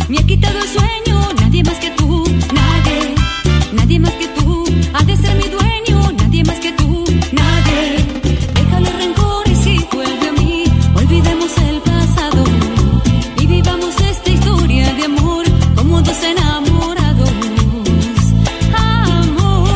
me ha quitado el sueño. Nadie más que tú, nadie más que tú ha de ser mi dueño. Nadie más que tú, nadie. Déjale rencores y vuelve a mí. Olvidemos el pasado y vivamos esta historia de amor como dos enamorados. Amor,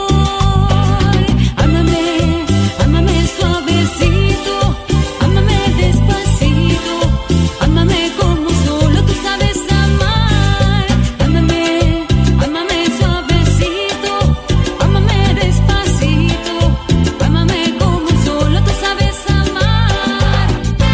ámame, ámame suavecito, ámame despacito, ámame como solo tú sabes amar. Ámame, ámame suavecito, ámame despacito, ámame como solo tú sabes amar.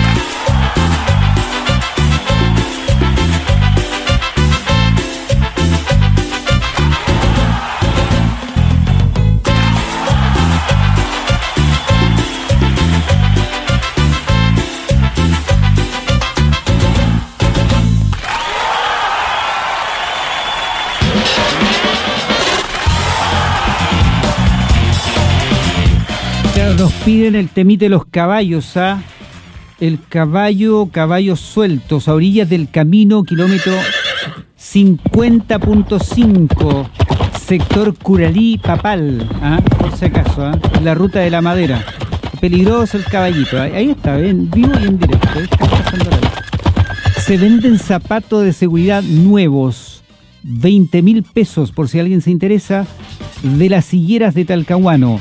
Claro, nos piden el temite de los caballos, ¿ah? El caballos sueltos, a orillas del camino, kilómetro 50.5, sector Curalí-Papal, ¿ah? Por si acaso, ¿ah? La ruta de la madera. Peligroso el caballito, ¿ah? Ahí está, ven, vivo y en directo. Ahí está pasando la vida. Se venden zapatos de seguridad nuevos, 20.000 pesos, por si alguien se interesa, de las Higueras de Talcahuano,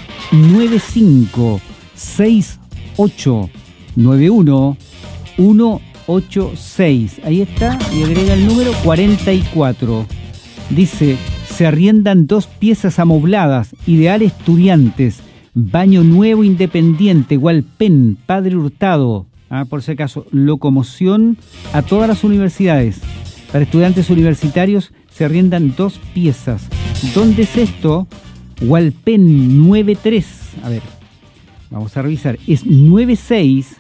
956891-186. Ahí está, y agrega el número 44. Dice, se arriendan 2 piezas amobladas, ideal estudiantes, baño nuevo independiente, Hualpén, Padre Hurtado. Por si acaso, locomoción a todas las universidades. Para estudiantes universitarios se arriendan 2 piezas. ¿Dónde es esto? Hualpén 93. A ver, vamos a revisar. Es 96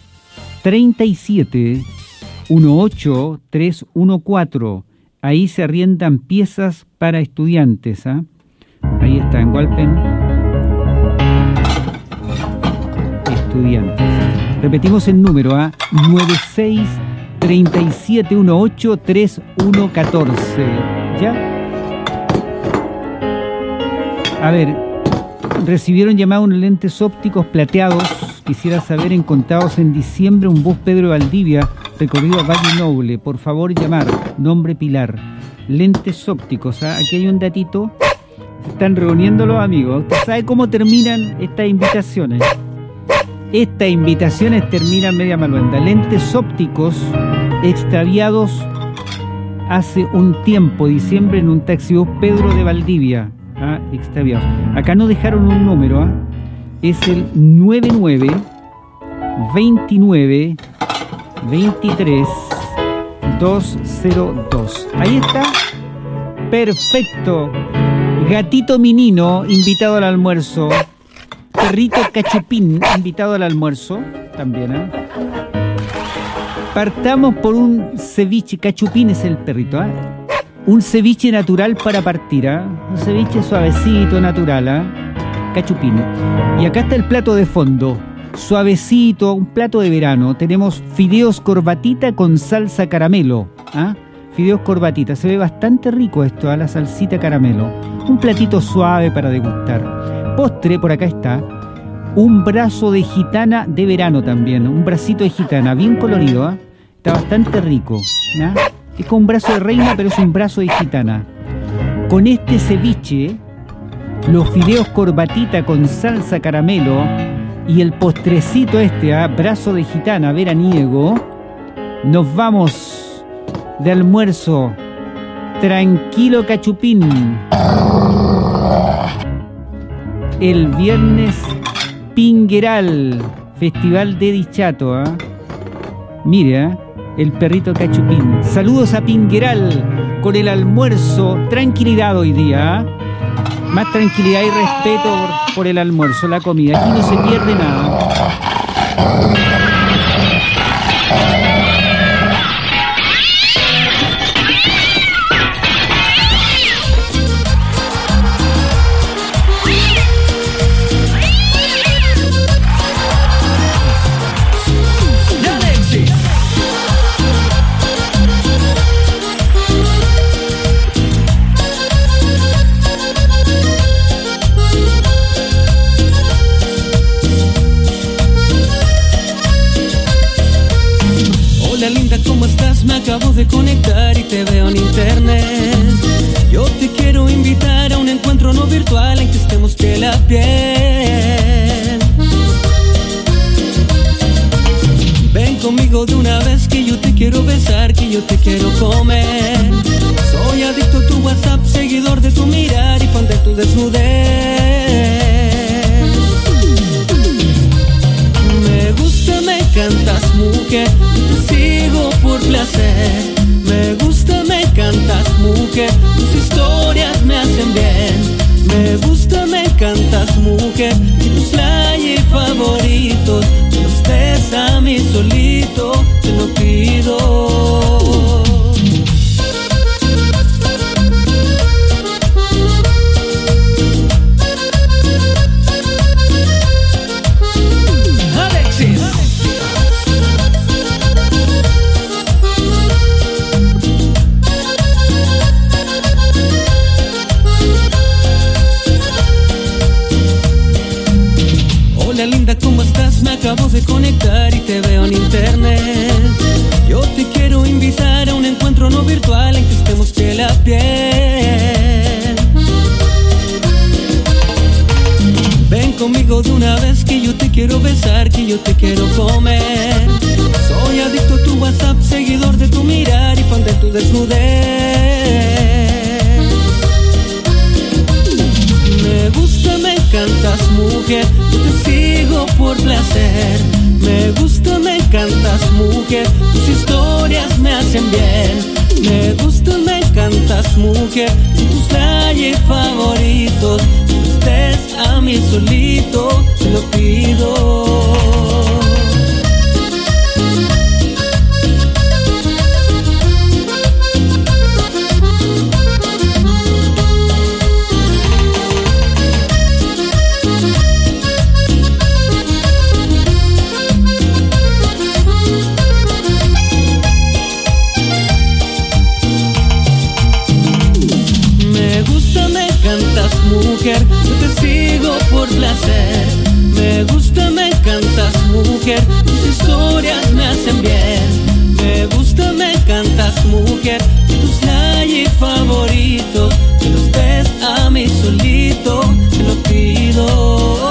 37 18 314. Ahí se arriendan piezas para estudiantes. Ahí está, en Hualpén. Estudiantes. Repetimos el número, 96 37 18 3114. ¿Ya? A ver, recibieron llamado unos lentes ópticos plateados. Quisiera saber, encontrados en diciembre, un bus Pedro de Valdivia, recorrido a Valle Noble. Por favor, llamar. Nombre Pilar. Lentes ópticos, Aquí hay un datito. Están reuniendo los amigos. ¿Usted sabe cómo terminan estas invitaciones? Estas invitaciones terminan media maluenda. Lentes ópticos extraviados hace un tiempo, diciembre, en un taxibús Pedro de Valdivia. Extraviados. Acá nos dejaron un número. Es el 99 29 23 202. Ahí está. Perfecto. Gatito Minino, invitado al almuerzo. Perrito Cachupín, invitado al almuerzo. También, Partamos por un ceviche. Cachupín es el perrito, Un ceviche natural para partir, Un ceviche suavecito, natural, Cachupín. Y acá está el plato de fondo. Suavecito, un plato de verano. Tenemos fideos corbatita con salsa caramelo, Fideos corbatita. Se ve bastante rico esto, la salsita caramelo. Un platito suave para degustar. Postre, por acá está. Un brazo de gitana de verano también. Un bracito de gitana, bien colorido, Está bastante rico, Es como un brazo de reina, pero es un brazo de gitana. Con este ceviche, los fideos corbatita con salsa caramelo y el postrecito brazo de gitana veraniego, nos vamos de almuerzo. Tranquilo, Cachupín. El viernes, Pingueral, Festival de Dichato, Mire, el perrito Cachupín. Saludos a Pingueral con el almuerzo. Tranquilidad hoy día, Más tranquilidad y respeto por el almuerzo, la comida. Aquí no se pierde nada. y te veo en internet. Yo te quiero invitar a un encuentro no virtual en que estemos piel a piel. Ven conmigo de una vez que yo te quiero besar, que yo te quiero comer. Soy adicto a tu WhatsApp, seguidor de tu mirar y fan de tu desnudez. Me gusta, me encantas, mujer, te sigo por placer. Me gusta, me encantas, mujer, tus historias me hacen bien. Me gusta, me encantas, mujer, y tus likes favoritos me los des a mí solito, te lo pido. Linda, ¿cómo estás? Me acabo de conectar y te veo en internet. Yo te quiero invitar a un encuentro no virtual en que estemos piel a piel. Ven conmigo de una vez que yo te quiero besar, que yo te quiero comer. Soy adicto a tu WhatsApp, seguidor de tu mirar y fan de tu desnudez. Me gusta, me encantas, mujer, yo te sigo por placer. Me gusta, me encantas, mujer, tus historias me hacen bien. Me gusta, me encantas, mujer, y tus likes favoritos los des a mí solito, te lo pido. Mujer, yo te sigo por placer. Me gusta, me encantas, mujer, tus historias me hacen bien. Me gusta, me encantas, mujer, tus likes favoritos que los des a mí solito, te lo pido.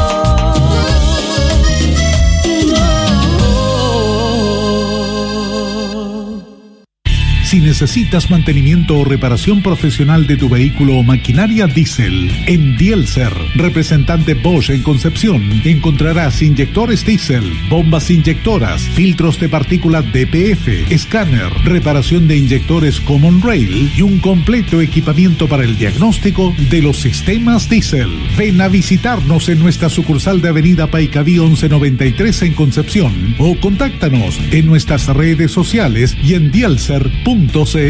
Si necesitas mantenimiento o reparación profesional de tu vehículo o maquinaria diésel, en Dielser, representante Bosch en Concepción, encontrarás inyectores diésel, bombas inyectoras, filtros de partículas DPF, escáner, reparación de inyectores Common Rail y un completo equipamiento para el diagnóstico de los sistemas diésel. Ven a visitarnos en nuestra sucursal de Avenida Paicaví 1193 en Concepción o contáctanos en nuestras redes sociales y en dielser.cl.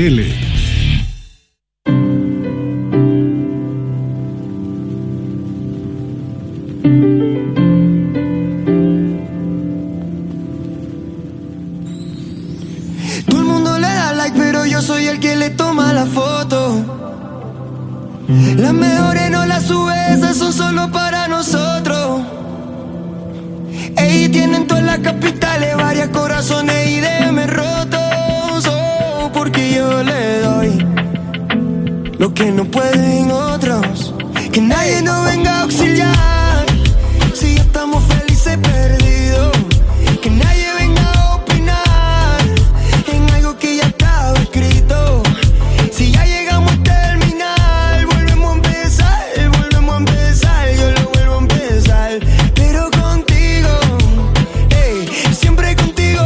Todo el mundo le da like, pero yo soy el que le toma la foto. Las mejores no las sube, esas son solo para nosotros. Ey, tienen todas las capitales, varias corazones y DM rotos. Oh, porque yo le doy lo que no pueden otros. Que nadie nos venga a auxiliar si ya estamos felices perdidos. Que nadie venga a opinar en algo que ya estaba escrito. Si ya llegamos a terminar, volvemos a empezar, yo lo vuelvo a empezar. Pero contigo, siempre contigo.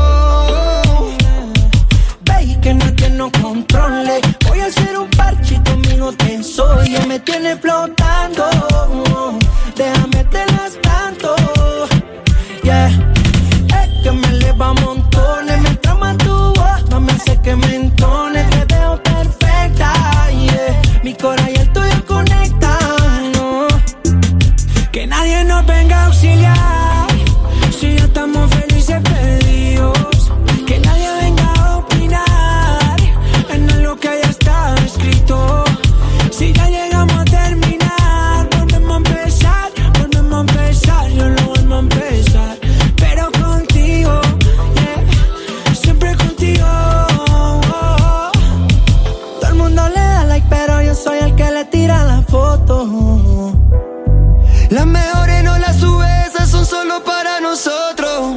Ve que nadie nos controle. Voy a hacer un parche y conmigo te soy. Me tiene flotando, déjame te las tanto. Yeah, es que me eleva montones. Me trama tu voz, no me hace que me entone. Te veo perfecta, yeah. Mi corazón y el tuyo conectan, no. Que nadie nos venga a auxiliar si ya estamos felices perdidos. Que nadie venga a opinar en lo que ya está escrito. Si ya llegamos a terminar, volvemos a empezar. soy el que le tira la foto. Las mejores no las subes, esas son solo para nosotros.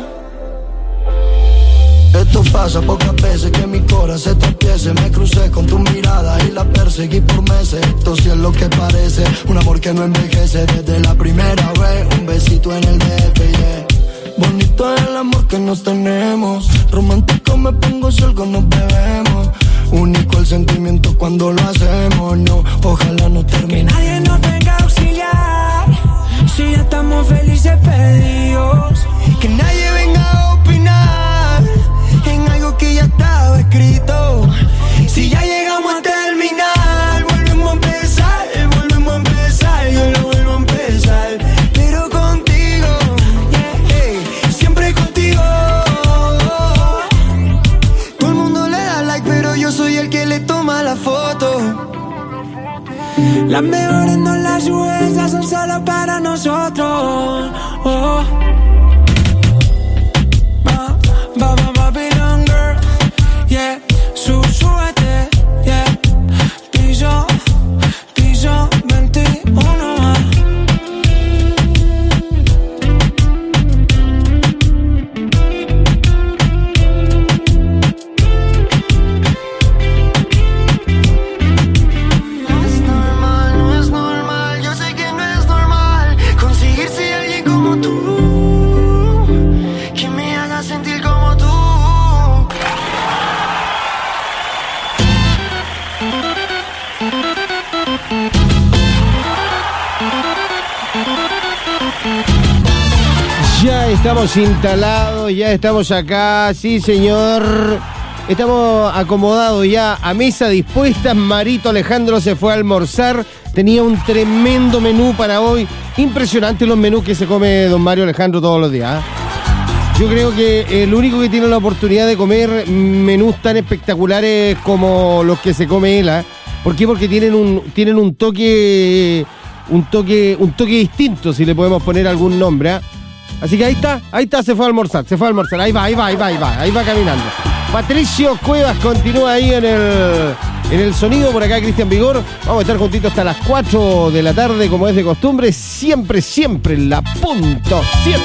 Esto pasa pocas veces que mi corazón se tropiece. Me crucé con tu mirada y la perseguí por meses. Esto sí es lo que parece, un amor que no envejece. Desde la primera vez, un besito en el DF, yeah. Bonito es el amor que nos tenemos. Romántico me pongo si algo nos bebemos. Único el sentimiento cuando lo hacemos, no, ojalá no termine. Que nadie nos venga a auxiliar, si ya estamos felices perdidos. Que nadie venga a opinar en algo que ya estaba escrito. Si ya llegamos a terminar, volvemos a empezar, yo lo vuelvo a empezar. Pero contigo, yeah, siempre contigo. Todo el mundo le da like, pero yo soy el que le toma la foto. Las mejores no las subes, esas son solo para nosotros. Oh. Babylon girl, yeah. Súbete, yeah. Piso 21 más. No es normal, yo sé que no es normal conseguirse a alguien como tú, que me haga sentir como tú. Ya estamos instalados, ya estamos acá, sí señor. Estamos acomodados ya a mesa dispuesta. Marito Alejandro se fue a almorzar. Tenía un tremendo menú para hoy. Impresionante los menús que se come don Mario Alejandro todos los días. Yo creo que el único que tiene la oportunidad de comer menús tan espectaculares como los que se come él. ¿Por qué? Porque tienen un toque distinto, si le podemos poner algún nombre. Así que ahí está, se fue a almorzar, ahí va caminando. Patricio Cuevas continúa ahí en el sonido, por acá Cristian Vigor. Vamos a estar juntitos hasta las 4 de la tarde, como es de costumbre, siempre en la punto 7.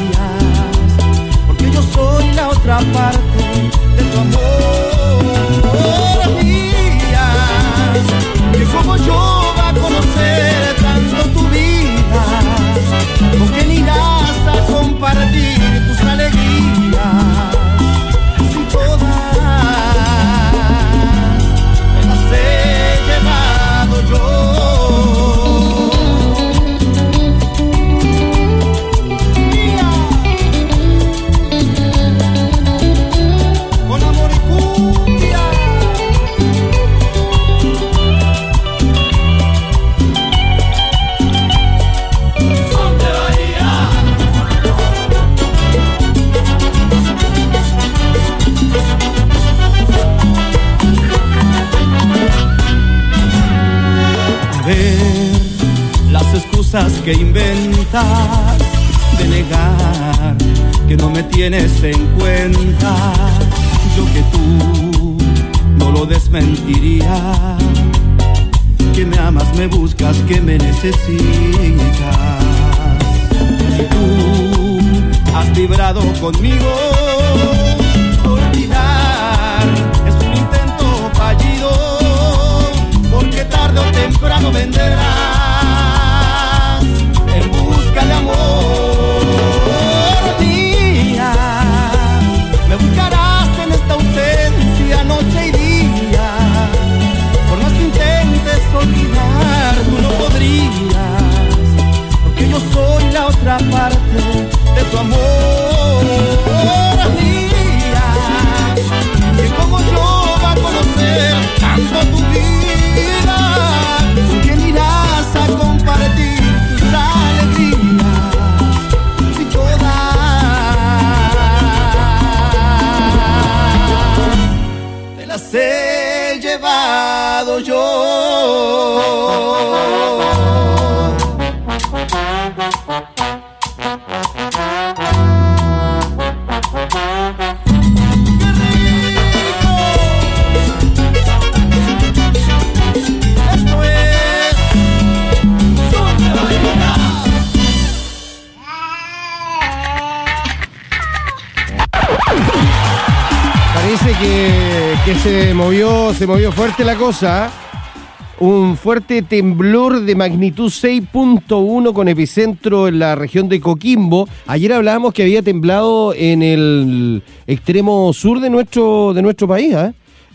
Parte de tu amor. excusas que inventas de negar que no me tienes en cuenta. Yo que tú no lo desmentiría, que me amas, me buscas, que me necesitas. Y tú has vibrado conmigo. Olvidar es un intento fallido, porque tarde o temprano vendrás en busca de amor mía. Me buscarás en esta ausencia, noche y día. Por más que intentes olvidar, tú no podrías, porque yo soy la otra parte de tu amor mía. Que como yo va a conocer tanto tu vida, ¿con quién irás a compartir tus alegrías? Si todas te las he llevado yo. Que se movió fuerte la cosa. Un fuerte temblor de magnitud 6.1 con epicentro en la región de Coquimbo. Ayer hablábamos que había temblado en el extremo sur de nuestro país, ¿eh?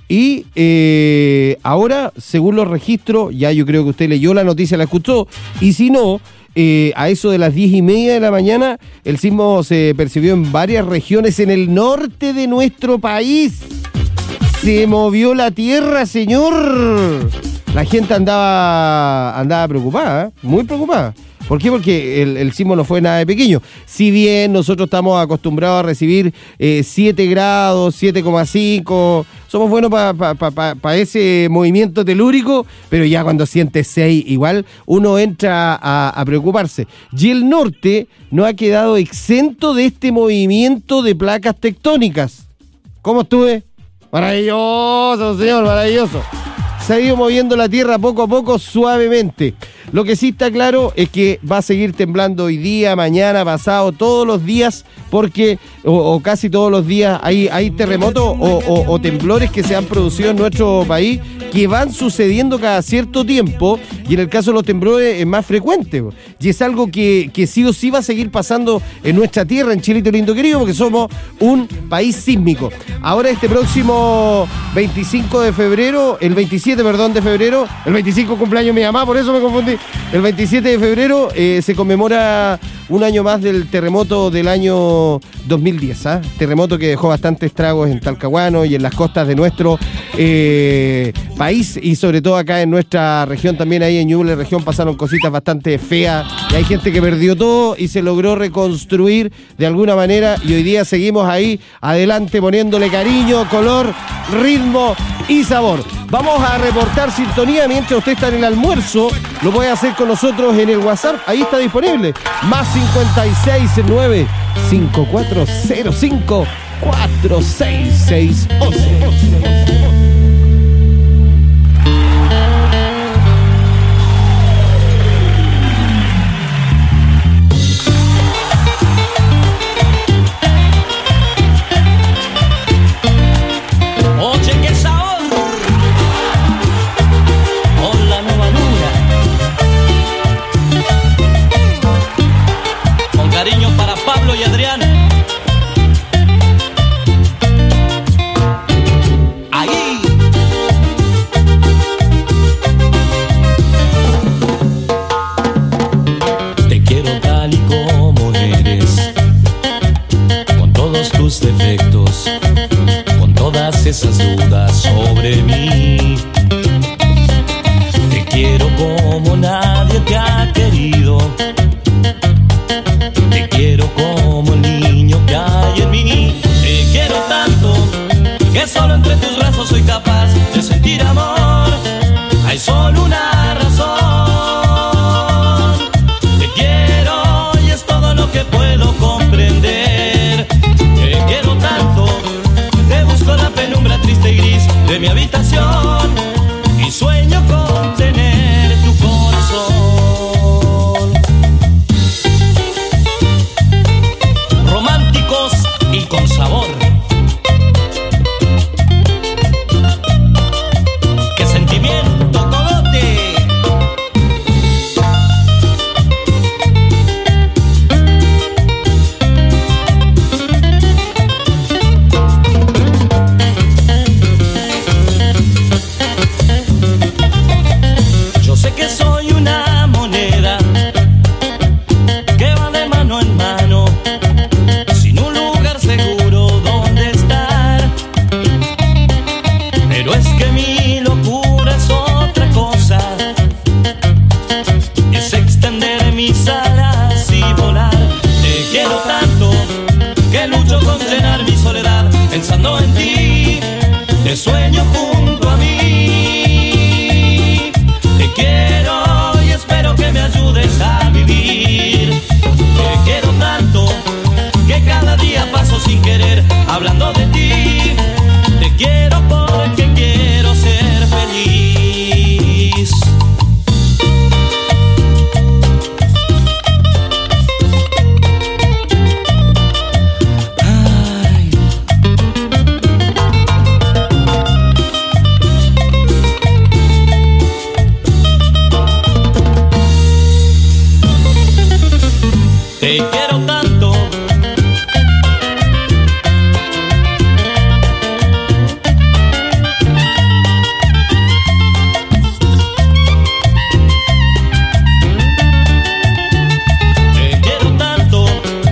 Y ahora, según los registros, ya yo creo que usted leyó la noticia, la escuchó, y si no, a eso de las 10:30 de la mañana, el sismo se percibió en varias regiones en el norte de nuestro país. Se movió la tierra, señor. La gente andaba preocupada, ¿eh? Muy preocupada. ¿Por qué? Porque el sismo no fue nada de pequeño. Si bien nosotros estamos acostumbrados a recibir 7 grados, 7,5, somos buenos para ese movimiento telúrico, pero ya cuando siente 6, igual uno entra a preocuparse. Y el norte no ha quedado exento de este movimiento de placas tectónicas. ¿Cómo estuve? Maravilloso, señor, maravilloso. Se ha ido moviendo la tierra poco a poco, suavemente. Lo que sí está claro es que va a seguir temblando hoy día, mañana, pasado, todos los días, porque, o casi todos los días, hay terremotos o temblores que se han producido en nuestro país que van sucediendo cada cierto tiempo, y en el caso de los temblores es más frecuente. Y es algo que sí o sí va a seguir pasando en nuestra tierra, en Chilito lindo querido, porque somos un país sísmico. Ahora este próximo 25 de febrero, el 27 de febrero, el 25 cumpleaños de mi mamá, por eso me confundí. El 27 de febrero se conmemora un año más del terremoto del año 2010, ¿eh? Terremoto que dejó bastantes estragos en Talcahuano y en las costas de nuestro país, y sobre todo acá en nuestra región, también ahí en Ñuble región pasaron cositas bastante feas, y hay gente que perdió todo y se logró reconstruir de alguna manera, y hoy día seguimos ahí adelante poniéndole cariño, color, ritmo y sabor. Vamos a reportar sintonía mientras usted está en el almuerzo. Lo puede hacer con nosotros en el WhatsApp. Ahí está disponible. Más 569 5405 4668. Pablo y Adrián. Ahí. Te quiero tal y como eres, con todos tus defectos, con todas esas dudas sobre mí. Te quiero como nadie te ha querido. Te quiero como el niño que hay en mí. Te quiero tanto que solo entre tus brazos soy capaz de sentir amor. Hay solo una razón habitación y sueño con tener tu corazón. Románticos y con sabor. ¡Qué sentimiento, cogote! Yo sé que soy una moneda que va de mano en mano, sin un lugar seguro donde estar. Pero es que mi locura es otra cosa, es extender mis alas y volar. Te quiero tanto que lucho con llenar mi soledad, pensando en ti, te sueño junto a mí. Te quiero y espero que me ayudes a vivir. Te quiero tanto que cada día paso sin querer hablando de ti. Te quiero porque quiero ser feliz. Ay. Te quiero tanto. Te quiero tanto.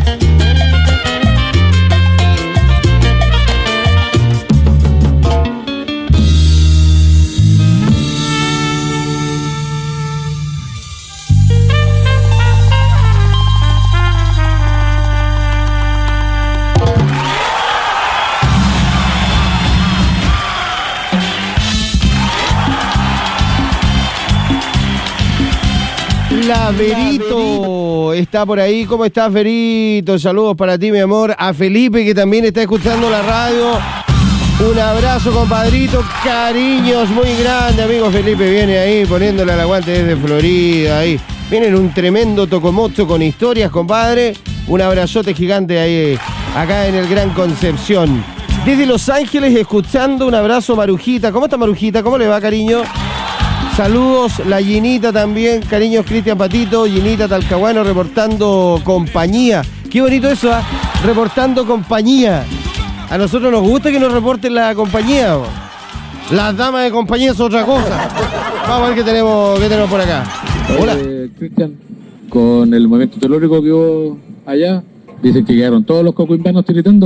La Verito está por ahí. ¿Cómo estás, Verito? Saludos para ti, mi amor. A Felipe, que también está escuchando la radio. Un abrazo, compadrito. Cariños muy grande, amigo Felipe. Viene ahí poniéndole al aguante desde Florida. Ahí viene en un tremendo tocomocho con historias, compadre. Un abrazote gigante ahí, acá en el Gran Concepción. Desde Los Ángeles, escuchando. Un abrazo, Marujita. ¿Cómo está, Marujita? ¿Cómo le va, cariño? Saludos, la Ginita también, cariños, Cristian Patito, Ginita Talcahuano reportando compañía. Qué bonito eso, ¿eh? Reportando compañía. A nosotros nos gusta que nos reporten la compañía, ¿o? Las damas de compañía es otra cosa. Vamos a ver qué tenemos por acá. Hola. Cristian, con el movimiento telúrico que hubo allá, dicen que quedaron todos los cocuimbanos tiritando.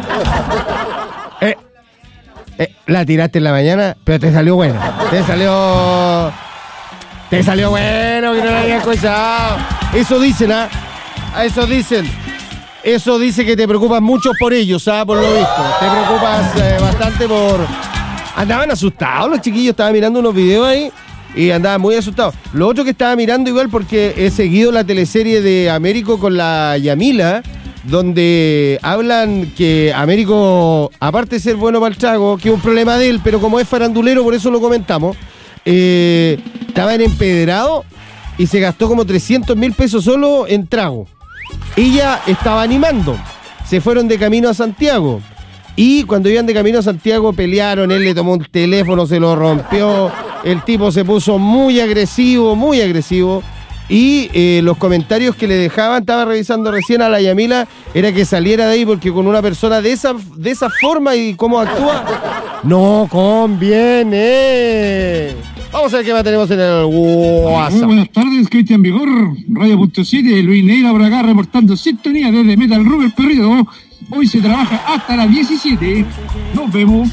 La tiraste en la mañana, pero te salió bueno. Te salió bueno, que no la había escuchado. Eso dicen, ¿ah? Eso dicen. Eso dice que te preocupas mucho por ellos, ¿ah? Por lo visto. Te preocupas bastante por... Andaban asustados los chiquillos, estaban mirando unos videos ahí y andaban muy asustados. Lo otro que estaba mirando igual, porque he seguido la teleserie de Américo con la Yamila, donde hablan que Américo, aparte de ser bueno para el trago, que es un problema de él, pero como es farandulero, por eso lo comentamos, estaba en empedrado y se gastó como 300.000 pesos solo en trago. Ella estaba animando, se fueron de camino a Santiago y cuando iban de camino a Santiago pelearon, él le tomó un teléfono, se lo rompió, el tipo se puso muy agresivo y los comentarios que le dejaban, estaba revisando recién a la Yamila, era que saliera de ahí porque con una persona de esa forma y cómo actúa, no conviene. Vamos a ver qué más tenemos en el WhatsApp. Muy buenas tardes, Cristian Vigor, Radio.7, Luis Neira por acá reportando sintonía desde Metal Rubber Perdido. Hoy se trabaja hasta las 17. Nos vemos.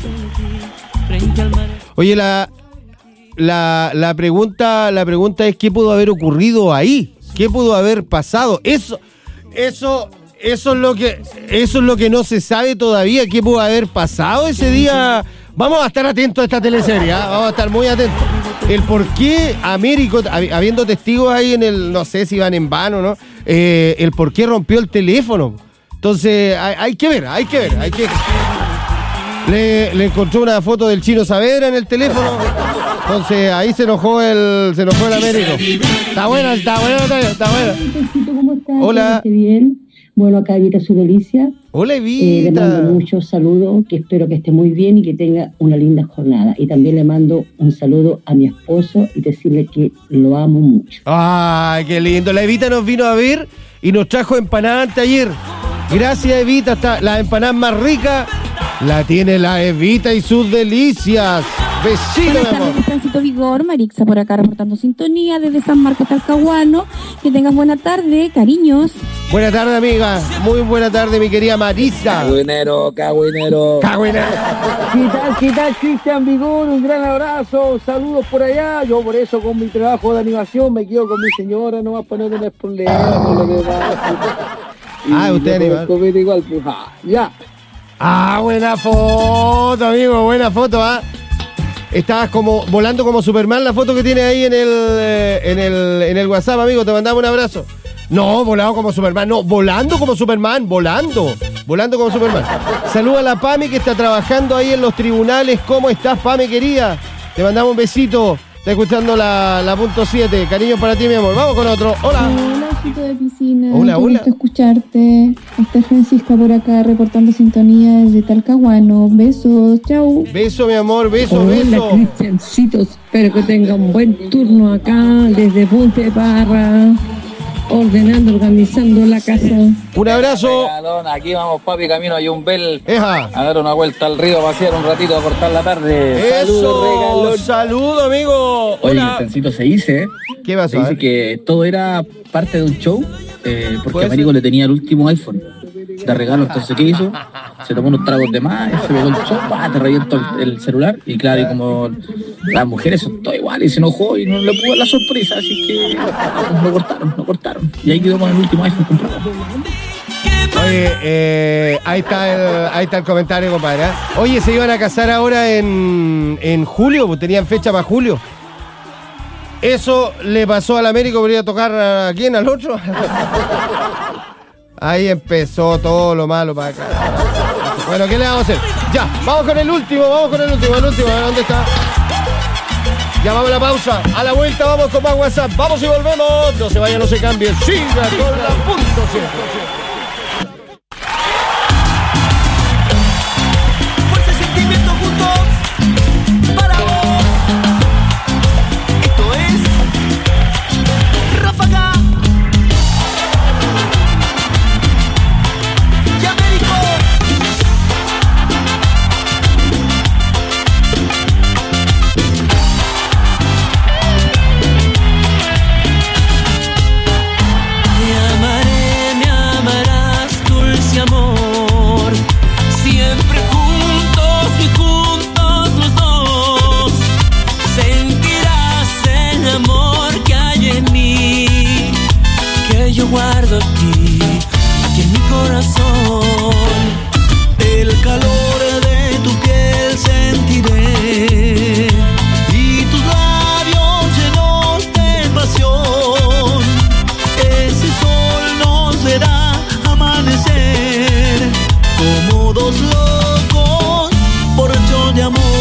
Oye, la pregunta es ¿qué pudo haber ocurrido ahí? ¿Qué pudo haber pasado? Eso es lo que no se sabe todavía. ¿Qué pudo haber pasado ese día? Vamos a estar atentos a esta teleserie, ¿eh? Vamos a estar muy atentos. El por qué Américo, habiendo testigos ahí en el, no sé si van en vano, ¿no? El por qué rompió el teléfono. Entonces, hay que ver. Le encontró una foto del Chino Saavedra en el teléfono. Entonces ahí se enojó el Américo. Está buena. ¿Cómo estás? Hola. ¿Estás bien? Bueno, acá Evita su delicia. Hola, Evita. Le mando muchos saludos, que espero que esté muy bien y que tenga una linda jornada. Y también le mando un saludo a mi esposo y decirle que lo amo mucho. Ay, qué lindo. La Evita nos vino a ver y nos trajo empanadas ayer. Gracias, Evita. La empanada más rica la tiene la Evita y sus delicias. Besito, mi amor. Tránsito Vigor, Marixa por acá reportando sintonía desde San Marcos Talcahuano. Que tengas buena tarde, cariños. Buena tarde, amiga. Muy buena tarde, mi querida Marisa. Cagüinero. ¿Qué tal, Cristian Vigor? Un gran abrazo, saludos por allá. Yo por eso con mi trabajo de animación me quedo con mi señora nomás para no tener problemas con lo que va. Usted animal. Igual, pues, ya. Buena foto, amigo, buena foto, Estabas como volando como Superman, la foto que tiene ahí en el WhatsApp, amigo, te mandamos un abrazo. No, volado como Superman, no, volando como Superman, volando como Superman. Saluda a la Pami que está trabajando ahí en los tribunales. ¿Cómo estás, Pami, querida? Te mandamos un besito. Está escuchando la punto 7. Cariño para ti, mi amor. Vamos con otro. Hola. Hola, chico de piscina. Hola. Qué gusto escucharte. Está Francisca por acá reportando sintonía desde Talcahuano. Besos, chau. Beso, mi amor, beso. Hola, Cristiancitos. Espero que tenga un buen turno acá desde Punta de Parra. Ordenando, organizando la casa. Un abrazo. Aquí vamos, papi, camino a Yumbel. A dar una vuelta al río, a pasear un ratito, a cortar la tarde. Eso, saludo, amigo. Oye, Cristiancito, se dice, ¿qué pasó? Se dice que todo era parte de un show, porque Américo le tenía el último iPhone de regalo. Entonces, ¿qué hizo? Se tomó unos tragos de más, se pegó el show, te revientó el celular. Y claro, y como las mujeres son todas iguales, y se enojó y no le pudo dar la sorpresa, así que lo cortaron. Y ahí quedó con el último iPhone comprado. Oye, ahí está el comentario, compadre. Oye, se iban a casar ahora en julio, pues tenían fecha para julio. Eso le pasó al Américo, podría tocar a quién, al otro. Ahí empezó todo lo malo para acá. Bueno, ¿qué le vamos a hacer? Ya, vamos con el último, ¿dónde está? Ya vamos a la pausa, a la vuelta vamos con más WhatsApp, vamos y volvemos, no se vaya, no se cambie, siga con la punto 7. Fuerza y sentimiento juntos para vos. Esto es Ráfaga y Américo. Me amarás, dulce amor. Siempre juntos y juntos los dos. Sentirás el amor que hay en mí, que yo guardo aquí en mi corazón. El calor de tu piel sentiré y tus labios llenos de pasión. Ese sol nos verá amanecer como dos locos por hecho de amor.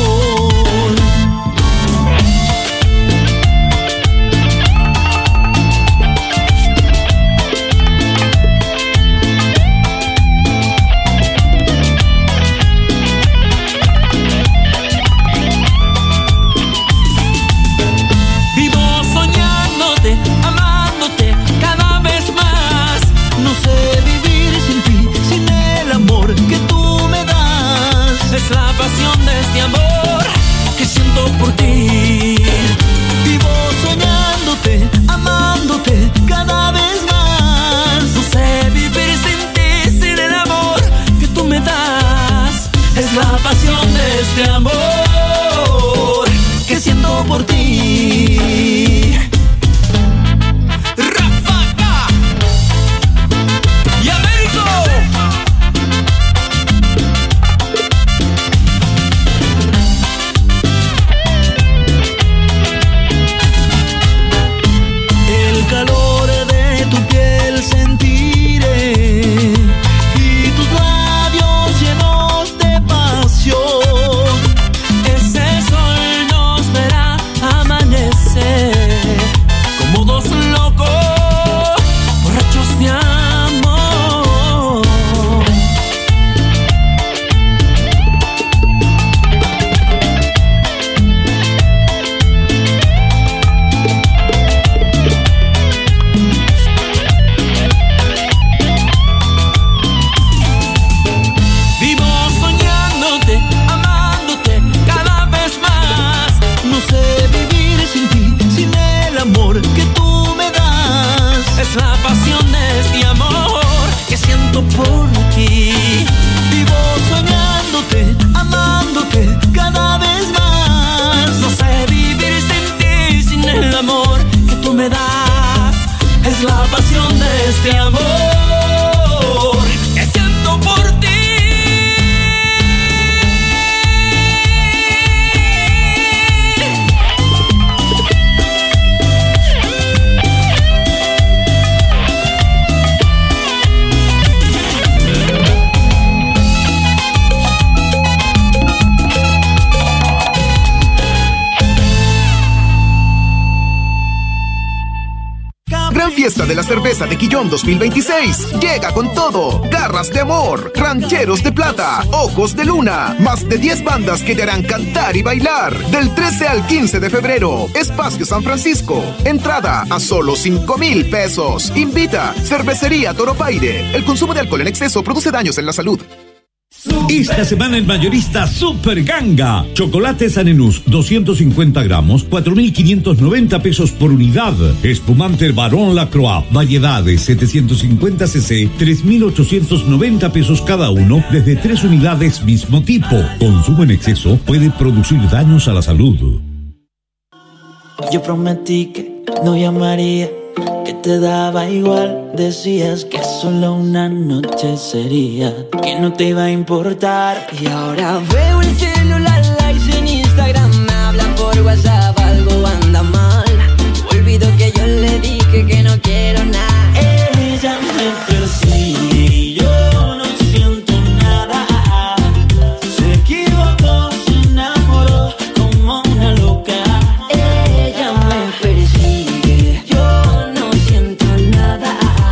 Vivo soñándote, amándote cada vez más. No sé vivir sin ti, sin el amor que tú me das. Es la pasión de este amor que siento por ti. Vivo soñándote, amándote cada vez más. No sé vivir sin ti, sin el amor que tú me das. Es la pasión de este amor que siento por ti. Ráfaga y Américo. El calor de tu piel sentiré y tus labios llenos de pasión. la cerveza de Quillón 2026. Llega con todo. Garras de amor, rancheros de plata, ojos de luna. Más de 10 bandas que te harán cantar y bailar. Del 13 al 15 de febrero. Espacio San Francisco. Entrada a solo 5,000 pesos. Invita Cervecería Toropaire. El consumo de alcohol en exceso produce daños en la salud. Esta semana en Mayorista Super Ganga. Chocolate Sanenús 250 gramos, 4.590 pesos por unidad. Espumante Barón Lacroix, variedades 750 cc, 3.890 pesos cada uno, desde 3 unidades mismo tipo. Consumo en exceso puede producir daños a la salud. Yo prometí que no llamaría, que te daba igual. Decías que solo una noche sería, que no te iba a importar. Y ahora veo el celular, likes en Instagram, me habla por WhatsApp, algo anda mal. Olvido que yo le dije que no quiero nada. Ella me persigue y yo no siento nada. Se equivocó, se enamoró como una loca. Ella me persigue, yo no siento nada.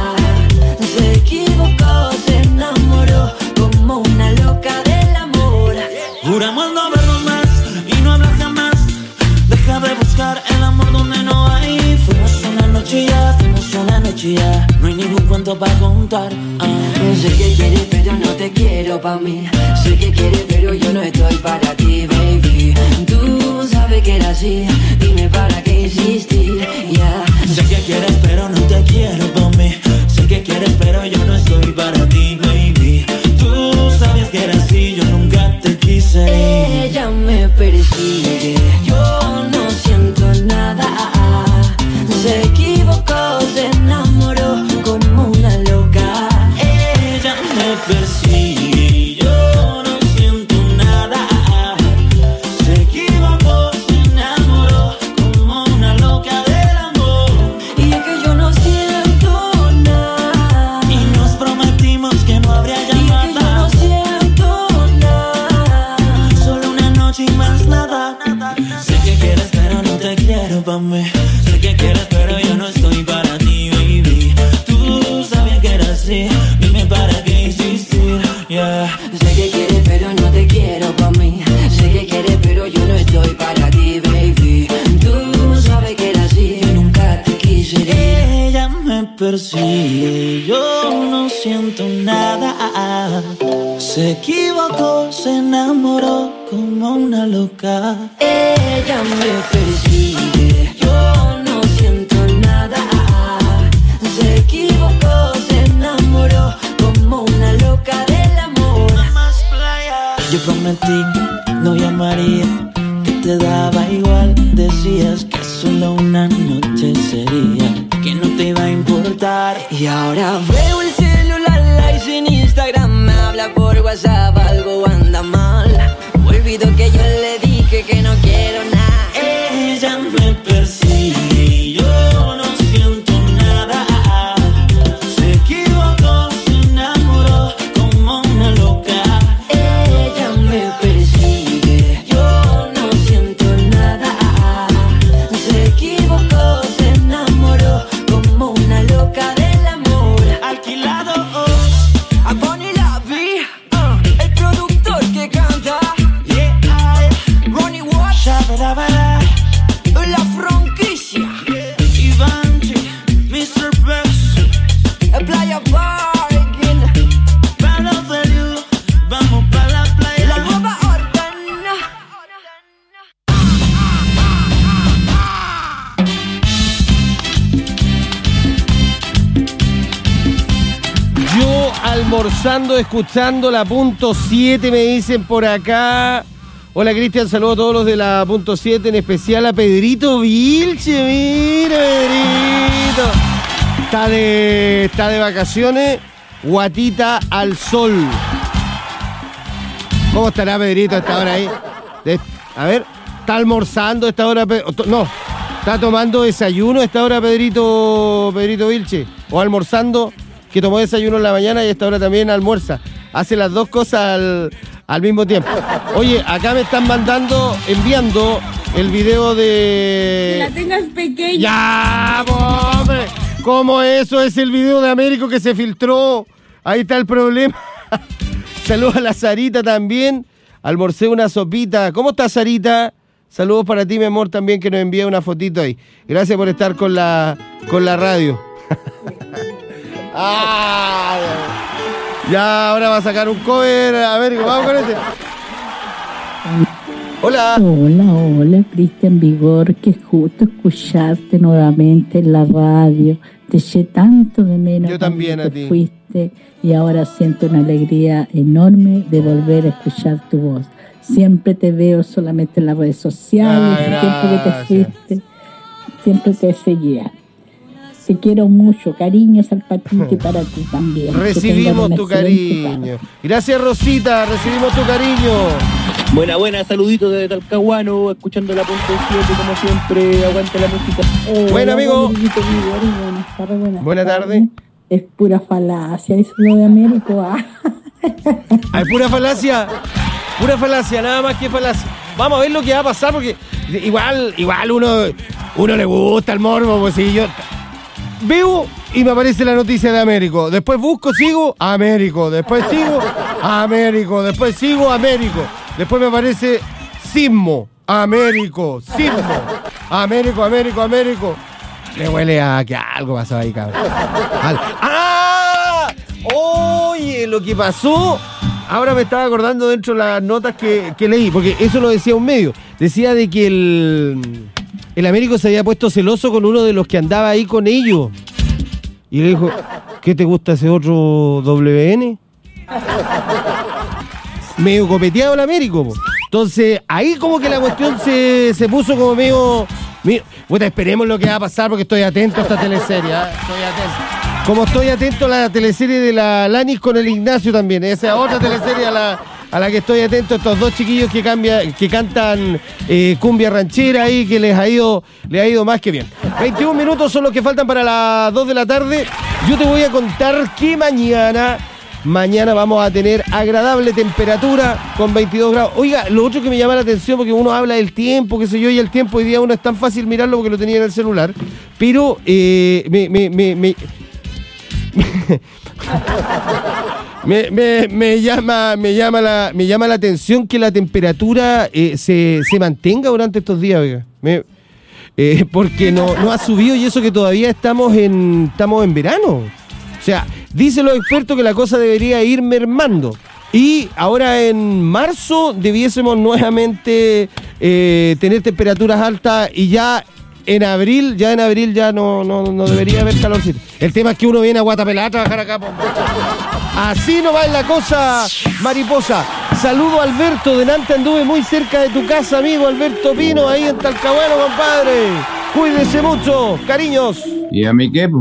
Se equivocó, se enamoró como una loca del amor. Juramos no vernos más y no hablar jamás. Deja de buscar el amor donde no hay. Fuimos una noche ya, fuimos una noche ya. No hay ningún cuento para contar. Sé que quieres pero no te quiero pa' mí. Sé que quieres pero yo no estoy para ti, baby. Tú sabes que era así, dime para qué insistir, yeah. Sé que quieres pero no te quiero pa' mí. Sé que quieres pero yo no estoy para ti, baby. Tú sabes que era así, yo nunca te quise ir. Ella me persigue, yo no siento nada. Se equivocó, se enamoró como una loca. Ella me persigue, yo no siento nada. Se equivocó, se enamoró como una loca del amor. Y es que yo no siento nada. Y nos prometimos que no habría llamada. Y es que yo no siento nada. Solo una noche y más nada. Sé que quieres pero no te quiero pa' mí. Sé que quieres pero yo no estoy para ti, baby. Tú sabías que era así, dime para qué insistir, yeah. Sé que quieres pero no te quiero pa' mí. Sé que quieres pero yo no estoy para ti, baby. Tú sabes que era así, yo nunca te quise ir. Ella me persigue, yo no siento nada. Se equivocó, se enamoró como una loca. Ella me persigue, yo no siento nada. Se equivocó, se enamoró como una loca del amor. Yo prometí que no llamaría, que te daba igual. Decías que solo una noche sería, que no te iba a importar. Y ahora veo el celular, likes en Instagram, me habla por WhatsApp, algo anda mal. Olvido que yo le dije que no quiero nada. Ella me persigue, yo no siento nada. Se equivocó, se enamoró como una loca. Ella me persigue, yo no siento nada. Se equivocó, se enamoró como una loca del amor. Alquilado, a Bonnie la vi, el productor que canta. Ronnie Watch, la franquicia. Ivanchi, Mr. Bex, Playa Parking, Palo Feliu, vamos pa' la playa. la nueva orden. Yo almorzando, escuchando la punto 7, me dicen por acá. Hola Cristian, saludo a todos los de la punto 7, en especial a Pedrito Vilche. Mira, Pedrito. Está de vacaciones, guatita al sol. ¿Cómo estará Pedrito a esta hora ahí? A ver, ¿está almorzando a esta hora? No, ¿está tomando desayuno a esta hora Pedrito Vilche? ¿O almorzando? Que tomó desayuno en la mañana y a esta hora también almuerza. Hace las dos cosas al mismo tiempo. Oye, acá me están enviando el video de... La tengas pequeña. ¡Ya, hombre! ¿Cómo eso? Es el video de Américo que se filtró. Ahí está el problema. Saludos a la Sarita también. Almorcé una sopita. ¿Cómo estás, Sarita? Saludos para ti, mi amor, también, que nos envía una fotito ahí. Gracias por estar con la radio. Ya, ahora va a sacar un cover. Américo, vamos con este. Hola. Hola, Cristian Vigor, qué justo escucharte nuevamente en la radio. Te eché tanto de menos. Yo también a ti. Fuiste y ahora siento una alegría enorme de volver a escuchar tu voz. Siempre te veo solamente en las redes sociales, el tiempo que te fuiste, siempre te seguía. Te quiero mucho, cariños al Patito y para ti también. Recibimos tu cariño. Gracias, Rosita, recibimos tu cariño. Buena, saluditos desde Talcahuano, escuchando la Ponte 7 como siempre, aguante la música. Buen amigo. Buenas tardes. Es pura falacia, eso lo de Américo. Hay pura falacia, nada más que falacia. Vamos a ver lo que va a pasar, porque igual uno le gusta el morbo, pues si yo veo y me aparece la noticia de Américo, después busco, sigo, Américo, después sigo, Américo, después sigo, Américo, después me aparece Sismo, Américo, Sismo, Américo. Le huele a que algo pasó ahí, cabrón. Oye, lo que pasó, ahora me estaba acordando dentro de las notas que leí, porque eso lo decía un medio. Decía de que el Américo se había puesto celoso con uno de los que andaba ahí con ellos. Y le dijo, ¿qué te gusta ese otro WN? Medio copeteado el Américo, po. Entonces, ahí como que la cuestión se puso como medio... Bueno, esperemos lo que va a pasar, porque estoy atento a esta teleserie, ¿eh? Estoy atento. Como estoy atento a la teleserie de la Lanis con el Ignacio también. Esa es otra teleserie a la que estoy atento. Estos dos chiquillos que cantan cumbia ranchera ahí, que les ha ido más que bien. 21 minutos son los que faltan para las 2 de la tarde. Yo te voy a contar que mañana vamos a tener agradable temperatura con 22 grados. Oiga, lo otro que me llama la atención, porque uno habla del tiempo, qué sé yo, y el tiempo hoy día uno es tan fácil mirarlo porque lo tenía en el celular, pero me llama la atención que la temperatura se mantenga durante estos días, oiga. Porque no ha subido, y eso que todavía estamos en verano. O sea, dicen los expertos que la cosa debería ir mermando. Y ahora en marzo debiésemos nuevamente tener temperaturas altas, y ya en abril ya no debería haber calorcito. El tema es que uno viene a Guatapelá a trabajar acá. Así no va la cosa, mariposa. Saludo a Alberto, delante anduve muy cerca de tu casa, amigo Alberto Pino, ahí en Talcahuano, compadre. Cuídese mucho, cariños. ¿Y a mí qué?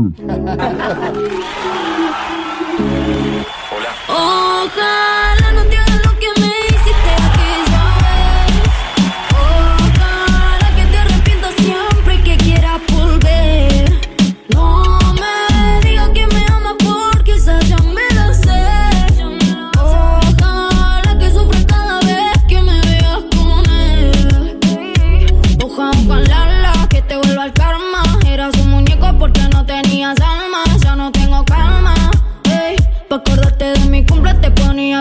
Ojalá no te hagas lo que me hiciste aquella vez. Ojalá que te arrepientas siempre que quieras volver. No me digas que me amas porque esa ya me la sé. Ojalá que sufras cada vez que me veas con él. Ojalá que te vuelva el karma. Eras un muñeco porque no tenías alma. Ya no tengo calma. Pa' acordarte de mi cumple te ponía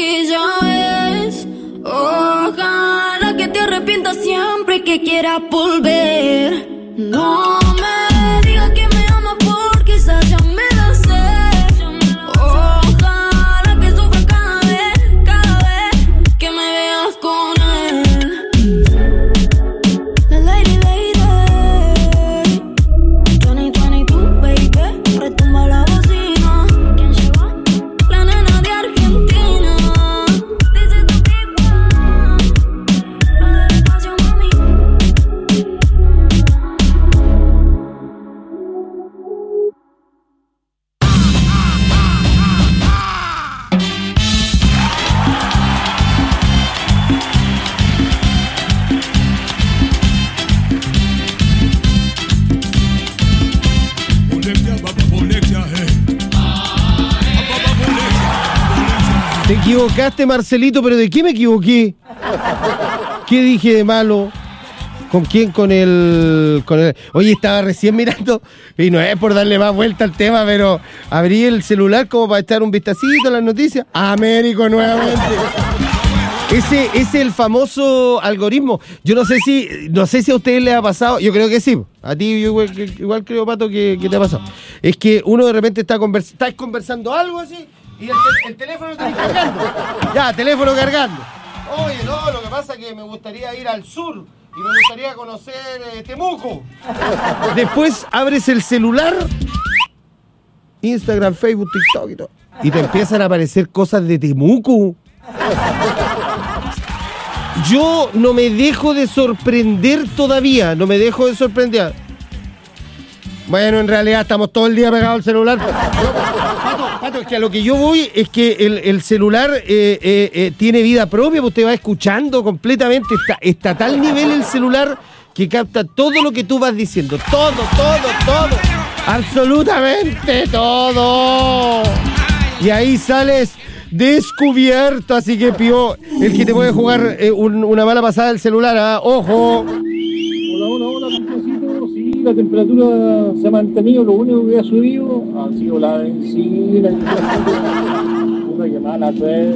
que ya ves. Ojalá que te arrepientas siempre que quieras volver. No me digas que me amas porque esa ya me la sé. Ojalá que sufra cada vez que me veas con él. La lady, lady 2022, baby, retumba la bocina. ¿Quién llegó? La nena de Argentina. Dice tu pipa, lo del espacio, mami. Te equivocaste, Marcelito, pero ¿de qué me equivoqué? ¿Qué dije de malo? ¿Con quién? Con el... Oye, estaba recién mirando, y no es por darle más vuelta al tema, pero abrí el celular como para echar un vistacito a las noticias. Américo nuevamente. Ese es el famoso algoritmo. Yo no sé si a ustedes les ha pasado. Yo creo que sí. A ti yo igual creo, Pato, que te ha pasado. Es que uno de repente está conversando algo así y el teléfono lo tenés cargando. Ya, teléfono cargando. Oye, no, lo que pasa es que me gustaría ir al sur y me gustaría conocer Temuco. Después abres el celular, Instagram, Facebook, TikTok y todo, y te empiezan a aparecer cosas de Temuco. Yo no me dejo de sorprender todavía, Bueno, en realidad estamos todo el día pegados al celular. Pato, es que a lo que yo voy es que el celular tiene vida propia, pues usted va escuchando completamente. Está a tal nivel el celular que capta todo lo que tú vas diciendo. Todo. Absolutamente todo. Y ahí sales descubierto, así que Pío, el que te puede jugar una mala pasada del celular, ¿ah? ¡Ojo! Hola, Picosito. Sí, la temperatura se ha mantenido, lo único que ha subido ha sido la benzina. Una llamada,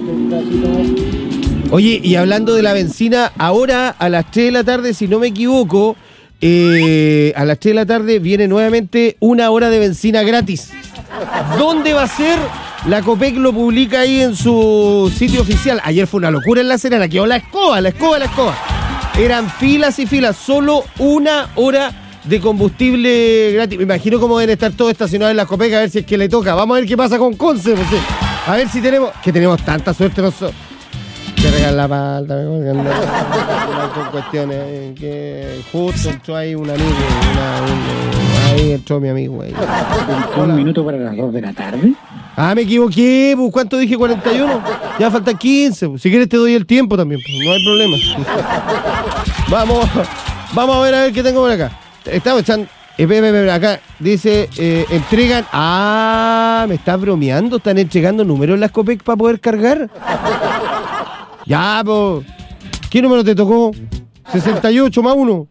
Oye, y hablando de la benzina, ahora a las 3 de la tarde, si no me equivoco, a las 3 de la tarde viene nuevamente 1 hora de benzina gratis. ¿Dónde va a ser? La Copec lo publica ahí en su sitio oficial. Ayer fue una locura en La Serena, quedó la escoba. Eran filas y filas, solo 1 hora de combustible gratis. Me imagino cómo deben estar todos estacionados en la Copec, a ver si es que le toca. Vamos a ver qué pasa con Conce, pues, sí. A ver si tenemos tanta suerte nosotros. Que regalan la palta, con cuestiones que justo entró ahí un amigo, ahí entró mi amigo ahí. ¿Un minuto para las 2 de la tarde? Ah, me equivoqué, pues. ¿Cuánto dije? 41. Ya faltan 15. Pues. Si quieres te doy el tiempo también, pues. No hay problema. Vamos a ver qué tengo por acá. Estamos echando... acá dice, entregan... Ah, me estás bromeando. Están entregando números en las Copec para poder cargar. Ya, pues. ¿Qué número te tocó? 68 más 1.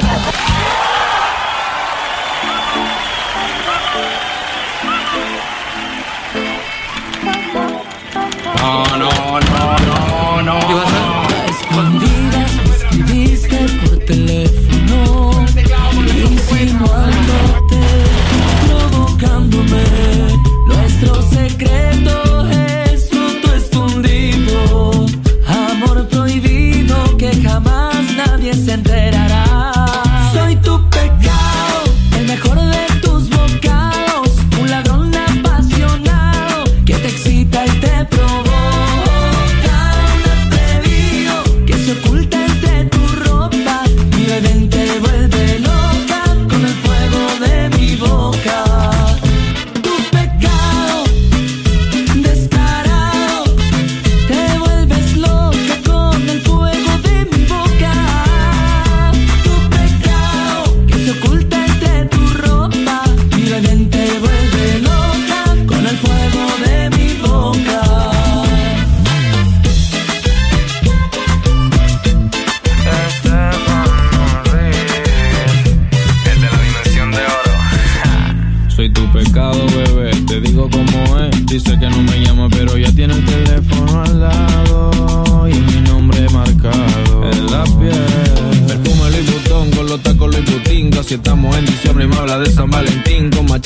No. ¿Qué pasa? Escondidas me escribiste por teléfono, insinuándote, provocándome. Nuestro secreto es roto, escondido. Amor prohibido que jamás nadie se enterará. Soy tu pecado, el mejor de tus bocados, un ladrón apasionado que te excita y te provoca.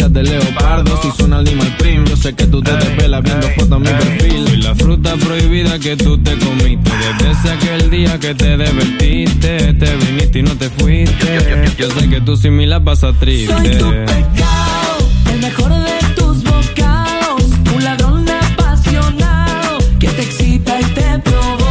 fachas de leopardo. Si suena Animal Print, yo sé que tú te desvelas viendo fotos en mi perfil. Soy la fruta prohibida que tú te comiste. Desde aquel día que te divertiste, te viniste y no te fuiste. Yo sé que tú sin mí la pasas triste. Soy tu pecado, el mejor de tus bocados, un ladrón apasionado que te excita y te provoca.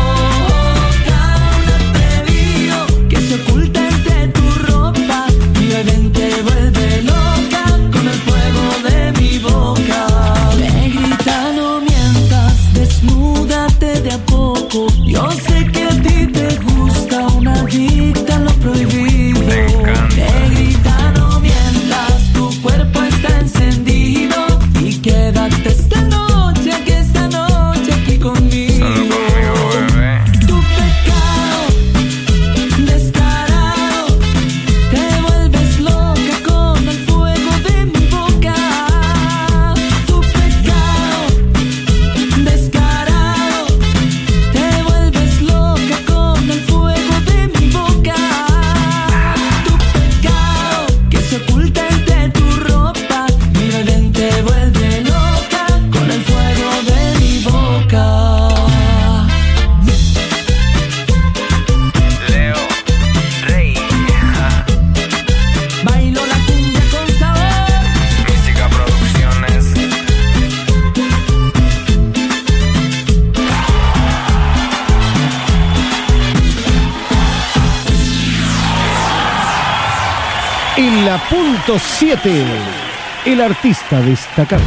Un atrevido que se oculta entre tu ropa. Mi bebé te vuelve loca con el fuego de mi boca. Me grita no mientas, desnúdate de a poco. Yo sé que a ti te gusta una adicta a lo prohibido. Me grita no mientas, tu cuerpo está encendido. Y quédate esta noche, que esta noche aquí conmigo. Solo conmigo, bebé. Tu pecado descarado, te vuelves loca con el fuego de mi boca. Tu pecado descarado, te vuelves loca con el fuego de mi boca. Tu pecado que se oculta entre tu ropa. Mi bebé te vuelve loca con el fuego de mi boca. Leo Rey. Bailo la cumbia con sabor. Mística Producciones. En la punto 7, el artista destacado.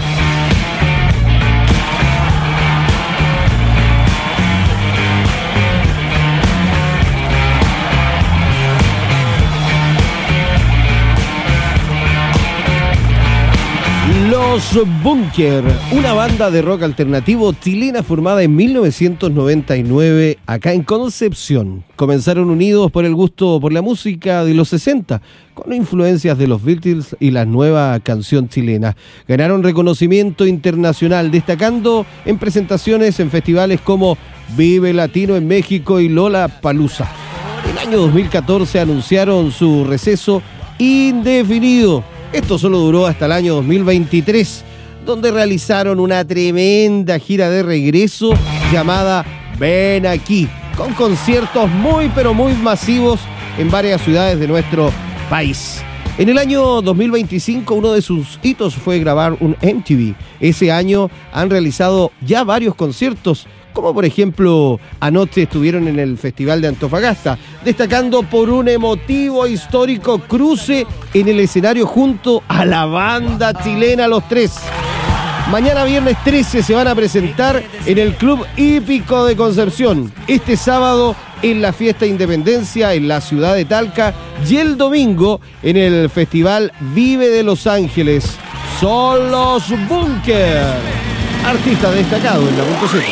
Los Bunker, una banda de rock alternativo chilena formada en 1999 acá en Concepción. Comenzaron unidos por el gusto por la música de los 60, con influencias de los Beatles y la nueva canción chilena. Ganaron reconocimiento internacional, destacando en presentaciones en festivales como Vive Latino en México y Lollapalooza. En el año 2014 anunciaron su receso indefinido. Esto solo duró hasta el año 2023, donde realizaron una tremenda gira de regreso llamada Ven Aquí, con conciertos muy pero muy masivos en varias ciudades de nuestro país. En el año 2025 uno de sus hitos fue grabar un MTV. Ese año han realizado ya varios conciertos, como por ejemplo anoche estuvieron en el Festival de Antofagasta, destacando por un emotivo histórico cruce en el escenario junto a la banda chilena Los Tres. Mañana viernes 13 se van a presentar en el Club Hípico de Concepción, este sábado en la Fiesta Independencia en la ciudad de Talca y el domingo en el Festival Vive de Los Ángeles. Son los Bunker, artista destacado en la punto 7.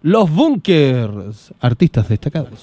Los Bunkers, artistas destacados.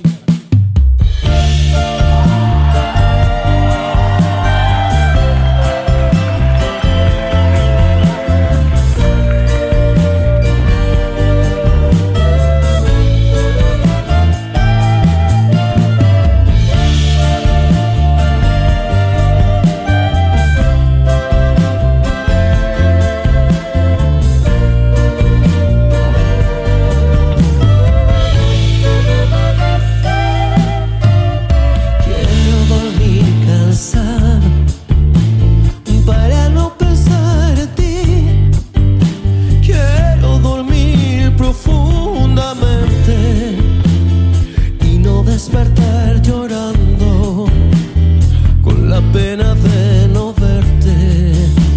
Despertar llorando con la pena de no verte.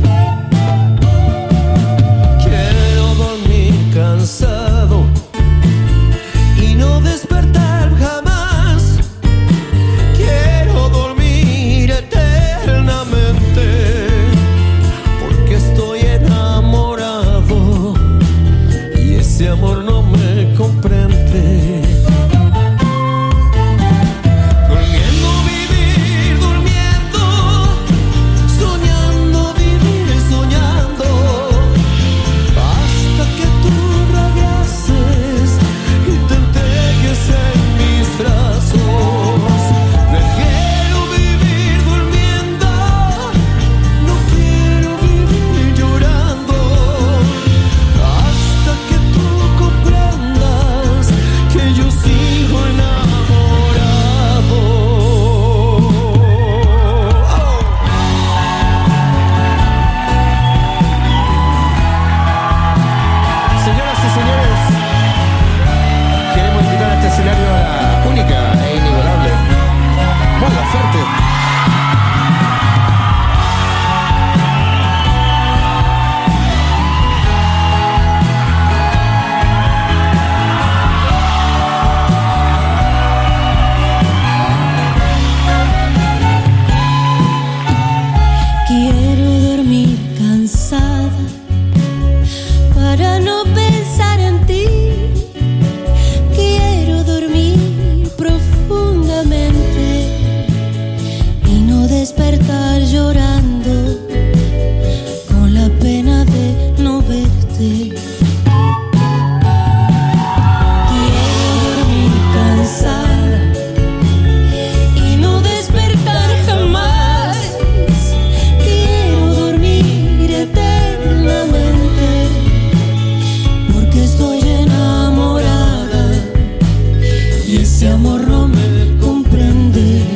Quiero dormir cansado y no despertar jamás. Quiero dormir eternamente porque estoy enamorado y ese amor no me comprende. Ese amor no me comprende.